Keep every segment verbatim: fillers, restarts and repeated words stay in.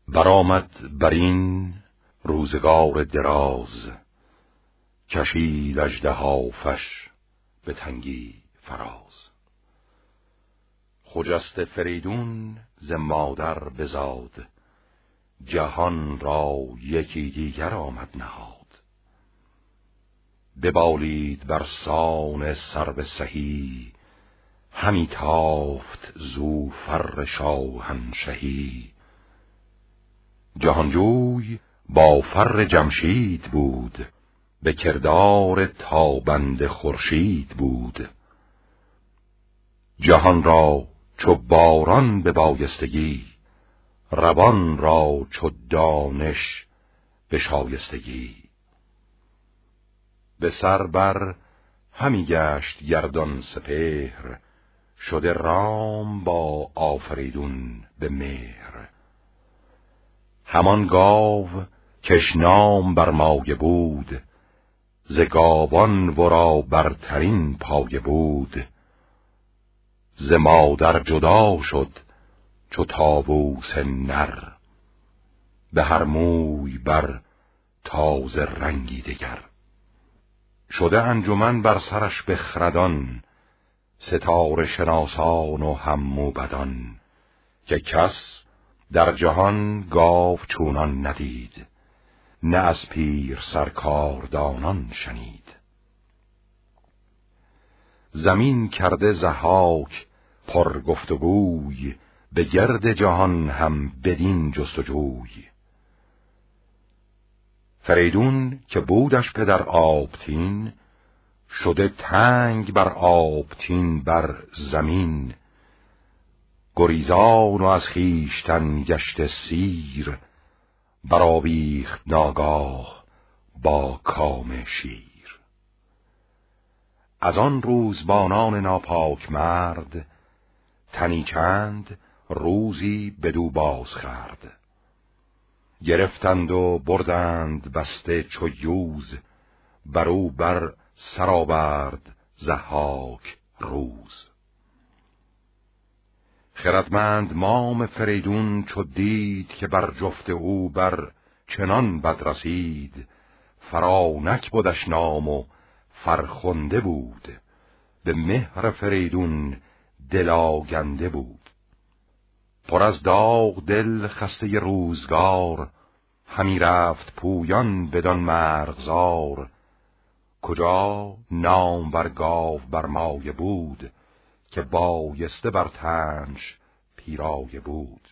برآمد بر این روزگار دراز، کشید اژدهافش به تنگی فراز. خجسته فریدون ز مادر بزاد، جهان را یکی دیگر آمد نهاد. ببالید بر سان سرو سهی، همی تافت زو فر شاهنشهی. جهانجوی با فر جمشید بود، به کردار تابنده خورشید بود. جهان را چو باران به بایستگی، روان را چو دانش به شایستگی. به سر بر همی گشت گردان سپهر، شده رام با آفریدون به مهر. همان گاو کش نام بر مایه بود، ز گاوان ورا برترین پایه بود. ز مادر جدا شد چو طاووس نر، به هر موی بر تازه رنگی دگر. شده انجمن بر سرش بخردان، ستاره شناسان و هم موبدان. که کس در جهان گاو چونان ندید، نه از پیر سرکاردانان شنید. زمین کرده ضحاک پر گفتگوی، به گرد جهان هم بدین جستجوی. فریدون که بودش پدر آبتین، شده تنگ بر آبتین بر زمین. گریزان و از خویشتن گشته سیر، برآویخت ناگاه با کام شیر. از آن روزبانان ناپاک مرد، تنی چند روزی بدو باز خورد. گرفتند و بردند بسته چو یوز، برو بر سر آورد ضحاک روز. خردمند مام فریدون چو دید، که بر جفت او بر چنان بد رسید. فرانک بودش نام و فرخنده بود، به مهر فریدون دل آگنده بود. پر از داغ دل خسته روزگار، همی رفت پویان بدان مرغزار. کجا نام بر گاو بر مایه بود، که بایسته بر تنش پیرایه بود.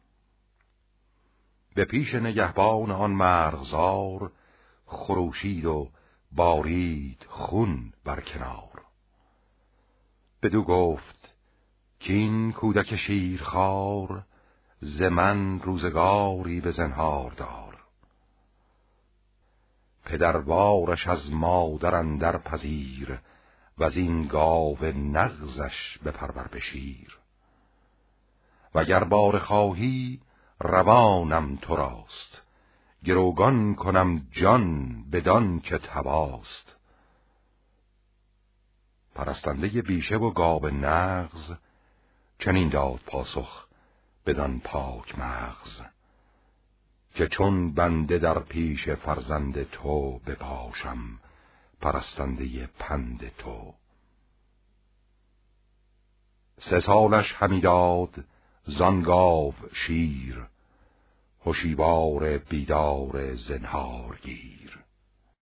به پیش نگهبان آن مرغزار، خروشید و بارید خون بر کنار. بدو گفت کین کودک شیرخوار، ز من روزگاری به زنهار دار. پدروارش از مادر اندر پذیر، وز این گاو نغزش بپرور به شیر. وگر بار خواهی روانم تو راست، گروگان کنم جان بدان که تواست. پرستنده بیشه و گاو نغز، چنین داد پاسخ بدان پاک مغز. که چون بنده در پیش فرزند تو بپاشم، پرستنده پند تو. سه سالش همی داد زان گاو شیر، هشیوار بیدار زنهار گیر.